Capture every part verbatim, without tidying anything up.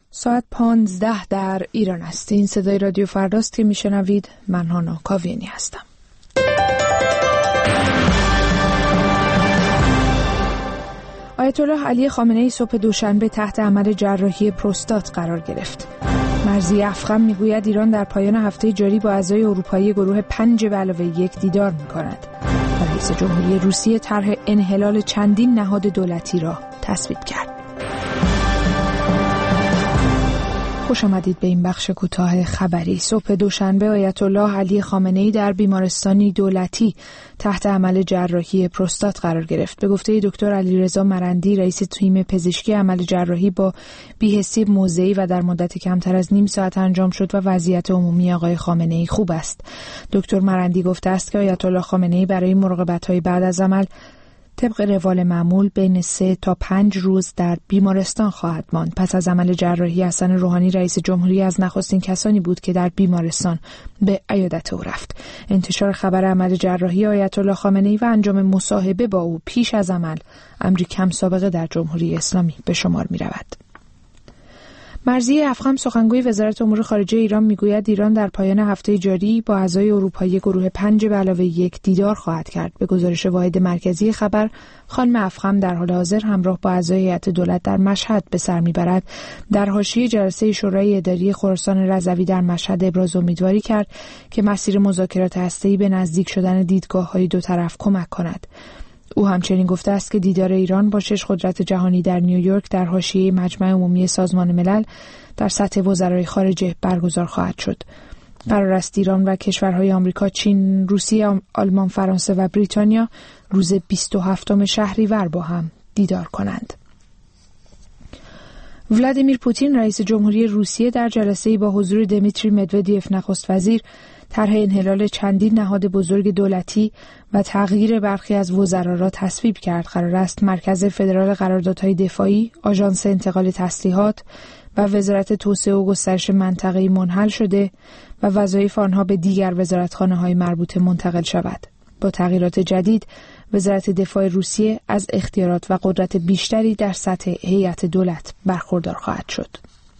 ساعت پانزده در ایران است. این صدای رادیو فرداست که میشنوید. من هانا کاویانی هستم. آیت الله علی خامنه‌ای صبح دوشنبه تحت عمل جراحی پروستات قرار گرفت. مرضی افخم میگوید ایران در پایان هفته جاری با اعضای اروپایی گروه پنج به علاوه یک دیدار میکند. رئیس جمهوری روسیه طرح انحلال چندین نهاد دولتی را تصویب کرد. خوش آمدید به این بخش کوتاه خبری. صبح دوشنبه آیت الله علی خامنه‌ای در بیمارستانی دولتی تحت عمل جراحی پروستات قرار گرفت. به گفته دکتر علیرضا مرندی، رئیس تیم پزشکی عمل جراحی، با بی‌حسی موضعی و در مدت کمتر از نیم ساعت انجام شد و وضعیت عمومی آقای خامنه‌ای خوب است. دکتر مرندی گفته است که آیت الله خامنه‌ای برای مراقبت‌های بعد از عمل طبق روال معمول بین سه تا پنج روز در بیمارستان خواهد ماند. پس از عمل جراحی حسن روحانی رئیس جمهوری از نخستین کسانی بود که در بیمارستان به عیادت او رفت. انتشار خبر عمل جراحی آیت الله خامنه‌ای و انجام مصاحبه با او پیش از عمل امری کم سابقه در جمهوری اسلامی به شمار می رود. مرضی افخم سخنگوی وزارت امور خارجه ایران میگوید ایران در پایان هفته جاری با اعضای اروپایی گروه پنج به علاوه یک دیدار خواهد کرد. به گزارش واحد مرکزی خبر، خانم افخم در حال حاضر همراه با اعضای هیئت دولت در مشهد به سر میبرد. در حاشیه جلسه شورای اداری خراسان رضوی در مشهد ابراز امیدواری کرد که مسیر مذاکرات هسته‌ای به نزدیک شدن دیدگاه‌های دو طرف کمک کند. او همچنین گفته است که دیدار ایران با شش قدرت جهانی در نیویورک در حاشیه مجمع عمومی سازمان ملل در سطح وزرای خارجه برگزار خواهد شد. قرار است ایران و کشورهای آمریکا، چین، روسیه، آلمان، فرانسه و بریتانیا روز بیست و هفتم شهریور با هم دیدار کنند. ولادیمیر پوتین رئیس جمهوری روسیه در جلسه‌ای با حضور دیمیتری مدودیف نخست وزیر طرح انحلال چندین نهاد بزرگ دولتی و تغییر برخی از وزرا را تصویب کرد. قرار است مرکز فدرال قراردادهای دفاعی، آژانس انتقال تسلیحات و وزارت توسعه و گسترش منطقه‌ای منحل شده و وظایف آنها به دیگر وزارتخانه‌های مربوطه منتقل شود. با تغییرات جدید، وزارت دفاع روسیه از اختیارات و قدرت بیشتری در سطح هیئت دولت برخوردار خواهد شد.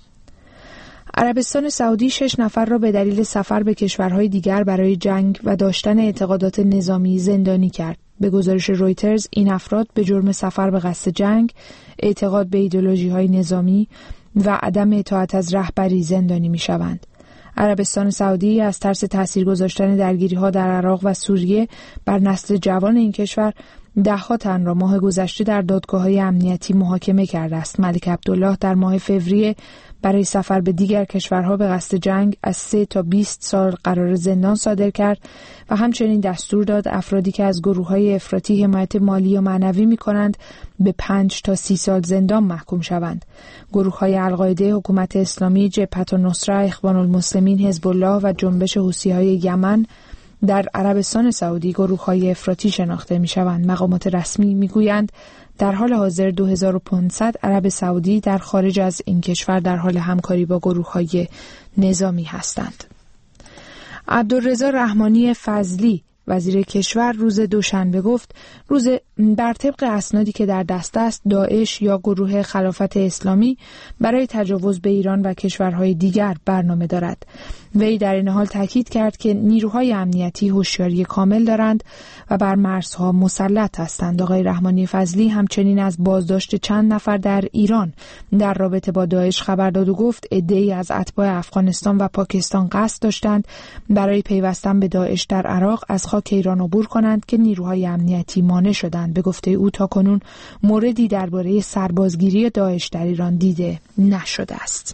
عربستان سعودی شش نفر را به دلیل سفر به کشورهای دیگر برای جنگ و داشتن اعتقادات نظامی زندانی کرد. به گزارش رویترز، این افراد به جرم سفر به قصد جنگ، اعتقاد به ایدئولوژی‌های نظامی و عدم اطاعت از رهبری زندانی می‌شوند. عربستان سعودی از ترس تأثیر گذاشتن درگیری‌ها در عراق و سوریه بر نسل جوان این کشور ده‌ها تن را ماه گذشته در دادگاه‌های امنیتی محاکمه کرده است. ملک عبدالله در ماه فوریه برای سفر به دیگر کشورها به قصد جنگ از سه تا بیست سال قرار زندان صادر کرد و همچنین دستور داد افرادی که از گروه‌های افراطی حمایت مالی و معنوی می‌کنند به پنج تا سی سال زندان محکوم شوند. گروه‌های القاعده، حکومت اسلامی، جبهة النصره، اخوان المسلمین، حزب الله و جنبش حوثی‌های یمن در عربستان سعودی گروه‌های افراطی شناخته می‌شوند. مقامات رسمی می‌گویند در حال حاضر دو هزار و پانصد عرب سعودی در خارج از این کشور در حال همکاری با گروه‌های نظامی هستند. عبدالرضا رحمانی فضلی وزیر کشور روز دوشنبه گفت روز بر طبق اسنادی که در دست است، داعش یا گروه خلافت اسلامی برای تجاوز به ایران و کشورهای دیگر برنامه دارد. وی در این حال تاکید کرد که نیروهای امنیتی هوشیاری کامل دارند و بر مرزها مسلط هستند. آقای رحمانی فضلی همچنین از بازداشت چند نفر در ایران در رابطه با داعش خبر داد و گفت عده‌ای از اتباع افغانستان و پاکستان قصد داشتند برای پیوستن به داعش در عراق از خاک ایران عبور کنند که نیروهای امنیتی مانع شدند. به گفته او تاکنون موردی درباره سربازگیری داعش در ایران دیده نشده است.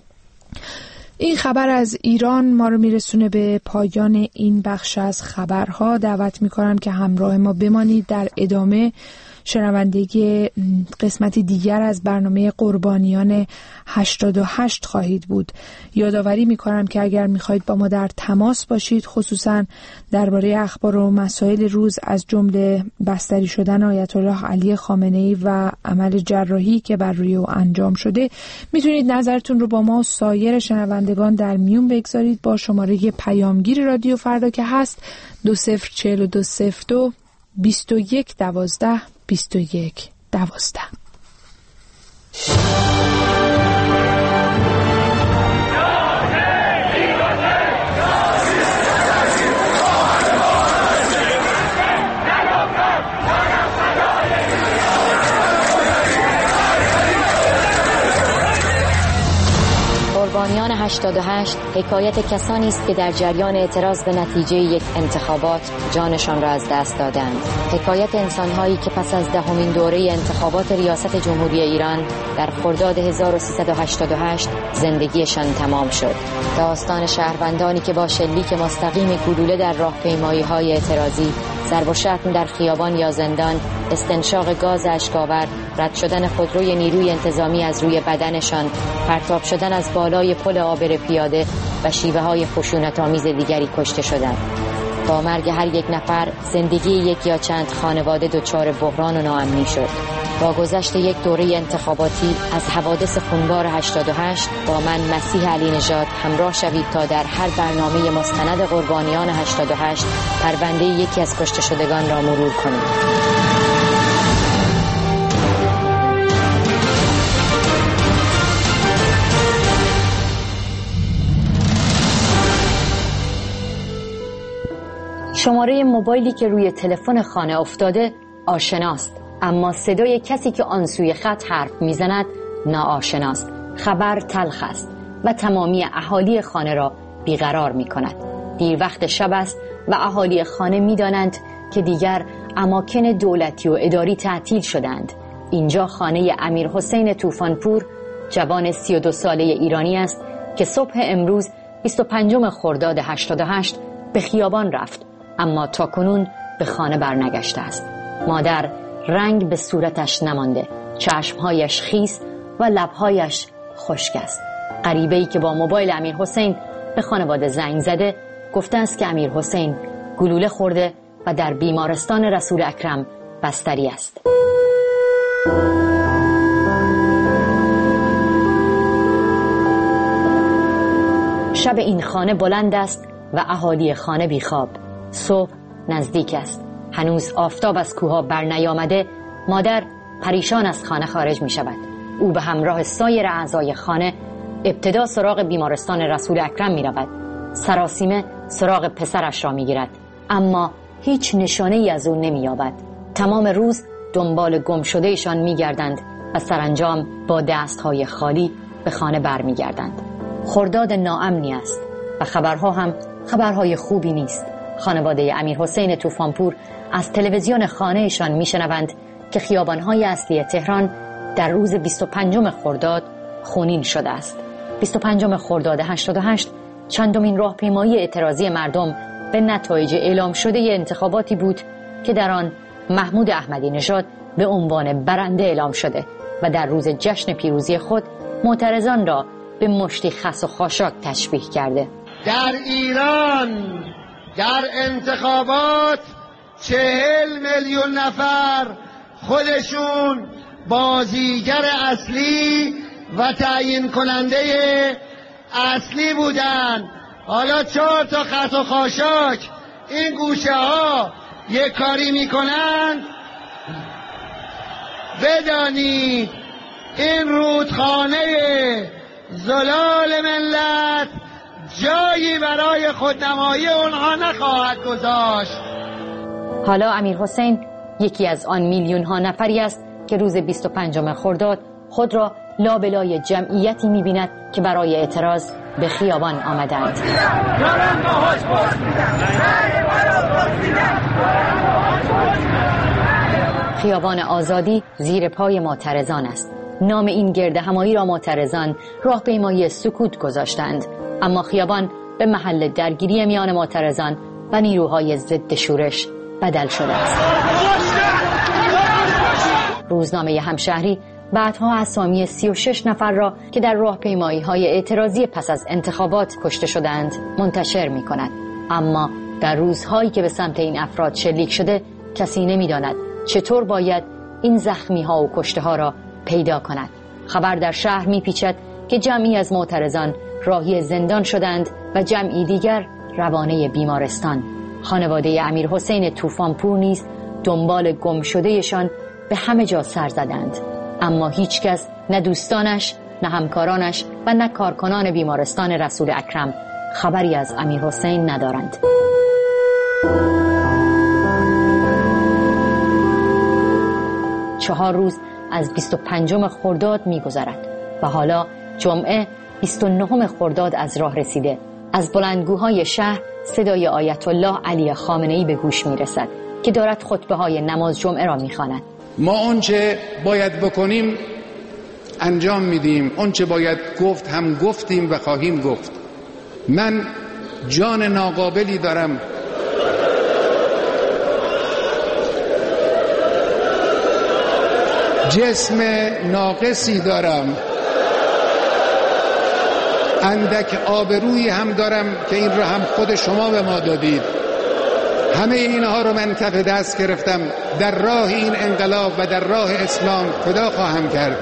این خبر از ایران ما رو میرسونه به پایان این بخش از خبرها. دعوت میکنم که همراه ما بمانید. در ادامه شنوندگی قسمتی دیگر از برنامه قربانیان هشتاد و هشت خواهید بود. یادآوری میکنم که اگر میخواهید با ما در تماس باشید، خصوصا درباره اخبار و مسائل روز از جمله بستری شدن آیت الله علی خامنه‌ای و عمل جراحی که بر روی او انجام شده، میتونید نظرتون رو با ما و سایر شنوندگان در میون بگذارید با شماره پیامگیر رادیو فردا که هست دو صفر چهل و دو صفر دو بیست و یک دوازده بیست و یک دوازده. قربانیان هشتاد و هشت حکایت کسانی است که در جریان اعتراض به نتیجه یک انتخابات جانشان را از دست دادند. حکایت انسان‌هایی که پس از دهمین دوره انتخابات ریاست جمهوری ایران در خرداد هزار و سیصد و هشتاد و هشت زندگیشان تمام شد. داستان شهروندانی که با شلیک مستقیم گلوله در راهپیمایی‌های اعتراضی، ضرب و شتم در خیابان یا زندان، استنشاق گاز اشک‌آور، رد شدن خودروی نیروی انتظامی از روی بدنشان، پرتاب شدن از بالای پل عابر پیاده و شیوه‌های خشونت‌آمیز دیگری کشته شدند. با مرگ هر یک نفر زندگی یک یا چند خانواده دچار بحران و ناامنی شد. با گذشت یک دوره انتخاباتی از حوادث خونبار هشتاد و هشت با من مسیح علی نژاد همراه شوید تا در هر برنامه مستند قربانیان هشتاد و هشت پرونده یکی از کشته شدگان را مرور کنیم. شماره موبایلی که روی تلفن خانه افتاده آشناست، اما صدای کسی که آن سوی خط حرف میزند ناآشناست. خبر تلخ است و تمامی اهالی خانه را بیقرار می کند. دیر وقت شب است و اهالی خانه می دانند که دیگر اماکن دولتی و اداری تعطیل شدند. اینجا خانه امیر حسین طوفانپور، جوان سی و دو ساله ایرانی است که صبح امروز بیست و پنجم خرداد هشتاد و هشت به خیابان رفت، اما تاکنون به خانه برنگشته است. مادر رنگ به صورتش نمانده، چشمهایش خیس و لبهایش خشک است. غریبه‌ای که با موبایل امیر حسین به خانواده زنگ زده گفته است که امیر حسین گلوله خورده و در بیمارستان رسول اکرم بستری است. شب این خانه بلند است و اهالی خانه بیخواب. صبح نزدیک است. هنوز آفتاب از کوها بر نیامده. مادر پریشان از خانه خارج می شود. او به همراه سایر اعضای خانه ابتدا سراغ بیمارستان رسول اکرم می رود. سراسیمه سراغ پسرش را می گیرد، اما هیچ نشانه ای از او نمی یابد. تمام روز دنبال گم شده ایشان می گردند و سرانجام با دستهای خالی به خانه بر می گردند. خرداد ناامنی است و خبرها هم خبرهای خوبی نیست. خانواده امیر حسین طوفانپور از تلویزیون خانهشان میشنوند که خیابانهای اصلی تهران در روز بیست و پنجم خرداد خونین شده است. بیست و پنجم خرداد هشتاد و هشت چندمین راهپیمایی اعتراضی مردم به نتایج اعلام شده انتخاباتی بود که در آن محمود احمدی نژاد به عنوان برنده اعلام شده و در روز جشن پیروزی خود معترضان را به مشتی خس و خاشاک تشبیه کرده. در ایران در انتخابات چهل میلیون نفر خودشون بازیگر اصلی و تعیین کننده اصلی بودن. حالا چهار تا خط و خاشاک این گوشه ها یک کاری میکنند. بدانید این رودخانه زلال ملت جایی برای خودنمایی اونها نخواهد گذاشت. حالا امیر حسین یکی از آن میلیون ها نفری است که روز بیست و پنجم خرداد خود را لابلای جمعیتی می‌بیند که برای اعتراض به خیابان آمدند. خیابان آزادی زیر پای معترضان است. نام این گرد همایی را معترضان راهپیمایی سکوت گذاشتند، اما خیابان به محل درگیری میان معترضان و نیروهای ضد شورش بدل شده است. روزنامه همشهری بعدها اسامی سی و شش نفر را که در راهپیمایی‌های اعتراضی پس از انتخابات کشته شدند منتشر می‌کند، اما در روزهایی که به سمت این افراد شلیک شده کسی نمی‌داند چطور باید این زخمی‌ها و کشته‌ها را پیدا کند. خبر در شهر می‌پیچد که جمعی از معترضان راهی زندان شدند و جمعی دیگر روانه بیمارستان. خانواده امیر حسین طوفانپور نیز دنبال گم شدهشان به همه جا سر زدند، اما هیچ کس، نه دوستانش، نه همکارانش و نه کارکنان بیمارستان رسول اکرم خبری از امیر حسین ندارند. چهار روز از بیست و پنجم خرداد می گذرد و حالا جمعه بیست و نه خرداد از راه رسیده. از بلندگوهای شهر صدای آیت الله علی خامنه‌ای به گوش میرسد که دارد خطبه های نماز جمعه را میخواند. ما آنچه باید بکنیم انجام میدیم، آنچه باید گفت هم گفتیم و خواهیم گفت. من جان ناقابلی دارم، جسم ناقصی دارم، اندک آبرویی هم دارم که این را هم خود شما به ما دادید. همه اینها رو من کف دست گرفتم، در راه این انقلاب و در راه اسلام فدا خواهم کرد.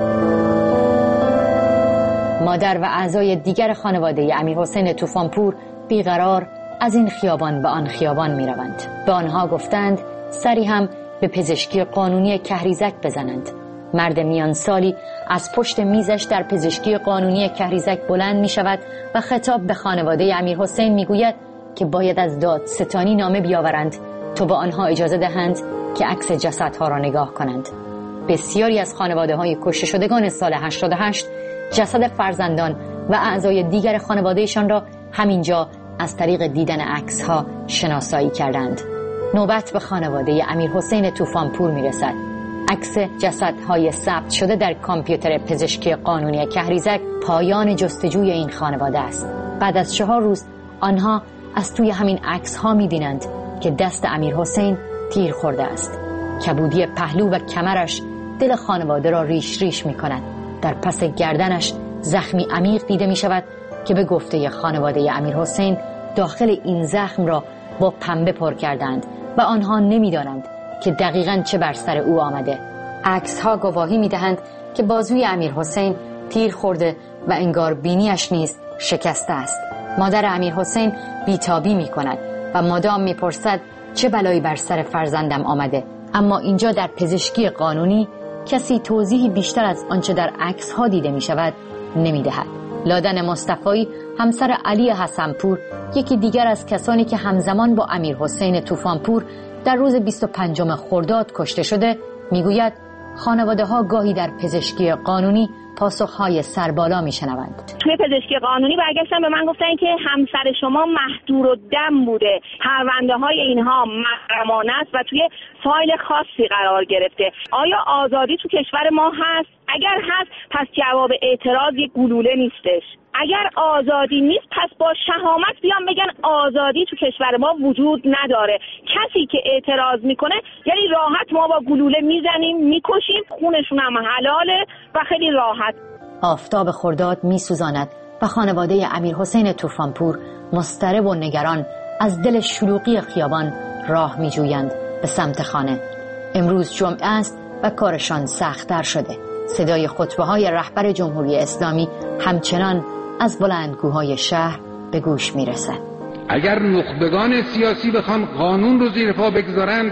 مادر و اعضای دیگر خانواده امیرحسین طوفانپور بیقرار از این خیابان به آن خیابان می روند. به آنها گفتند سری هم به پزشکی قانونی کهریزک بزنند. مرد میان سالی از پشت میزش در پزشکی قانونی کهریزک بلند می شود و خطاب به خانواده امیرحسین می گوید که باید از دادستانی نامه بیاورند تا به آنها اجازه دهند که عکس جسدها را نگاه کنند. بسیاری از خانواده های کشته شدگان سال هشتاد و هشت جسد فرزندان و اعضای دیگر خانوادهشان را همینجا از طریق دیدن عکس‌ها شناسایی کردند. نوبت به خانواده امیرحسین طوفانپور میرسد. عکس جسدهای ثبت شده در کامپیوتر پزشکی قانونی کهریزک پایان جستجوی این خانواده است. بعد از چهار روز آنها از توی همین عکس‌ها می‌بینند که دست امیرحسین تیر خورده است. کبودی پهلو و کمرش دل خانواده را ریش ریش می‌کند. در پس گردنش زخمی عمیق دیده می شود که به گفته خانواده امیرحسین داخل این زخم را با پنبه پر کردند و آنها نمی دانند که دقیقاً چه بر سر او آمده. عکس ها گواهی می دهند که بازوی امیرحسین تیر خورده و انگار بینیش نیز شکسته است. مادر امیرحسین بیتابی می کند و مدام می پرسد چه بلایی بر سر فرزندم آمده. اما اینجا در پزشکی قانونی کسی توضیحی بیشتر از آنچه در عکس ها دیده می شود نمی دهد. لادن مصطفی همسر علی حسنپور، یکی دیگر از کسانی که همزمان با امیرحسین طوفانپور در روز بیست و پنجم خرداد کشته شده، می گوید خانواده ها گاهی در پزشکی قانونی پاسخهای سربالا می شنوند. توی پزشکی قانونی برگشتن به من گفتن که همسر شما مهدور و دم بوده، پرونده های اینها محرمانه است و توی فایل خاصی قرار گرفته. آیا آزادی تو کشور ما هست؟ اگر هست پس جواب اعتراض یک گلوله نیستش. اگر آزادی نیست پس با شهامت بیان بگن آزادی تو کشور ما وجود نداره. کسی که اعتراض میکنه یعنی راحت ما با گلوله میزنیم میکشیم، خونشون هم حلاله و خیلی راحت. آفتاب خرداد میسوزاند و خانواده امیرحسین طوفانپور مضطرب و نگران از دل شلوغی خیابان راه میجویند به سمت خانه. امروز جمعه است و کارشان سخت‌تر شده. صدای خطبه‌های رهبر جمهوری اسلامی همچنان از بلندگوهای شهر به گوش میرسد. اگر نخبگان سیاسی بخوان قانون رو زیر پا بگذارند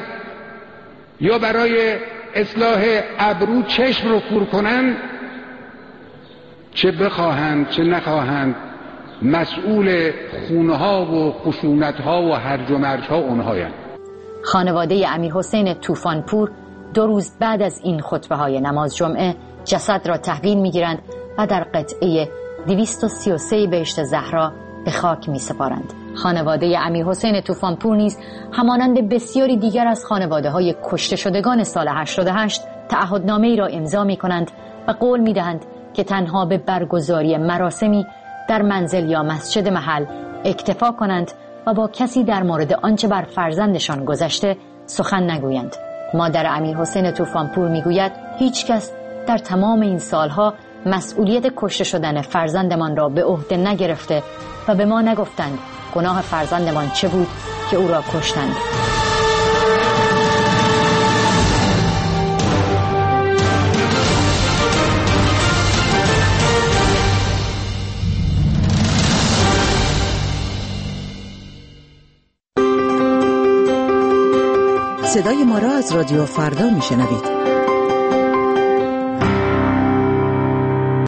یا برای اصلاح ابرو چشم رو کور کنند، چه بخواهند چه نخواهند مسئول خونها و خشونتها و هرج و مرجها اونهایند. خانواده امیرحسین طوفانپور دو روز بعد از این خطبه های نماز جمعه جسد را تحویل میگیرند و در قطعه دویست و سی و سه بهشت زهرا به خاک می سپارند. خانواده امیرحسین طوفانپور نیز همانند بسیاری دیگر از خانواده های کشته شدگان سال هشتاد و هشت تعهدنامه ای را امضا می کنند و قول می دهند که تنها به برگزاری مراسمی در منزل یا مسجد محل اکتفا کنند و با کسی در مورد آنچه بر فرزندشان گذشته سخن نگویند. مادر امیرحسین طوفانپور می گوید هیچ کس در تمام این سالها مسئولیت کشته شدن فرزندمان را به عهده نگرفته و به ما نگفتند گناه فرزندمان چه بود که او را کشتند. صدای ما را از رادیو فردا میشنوید.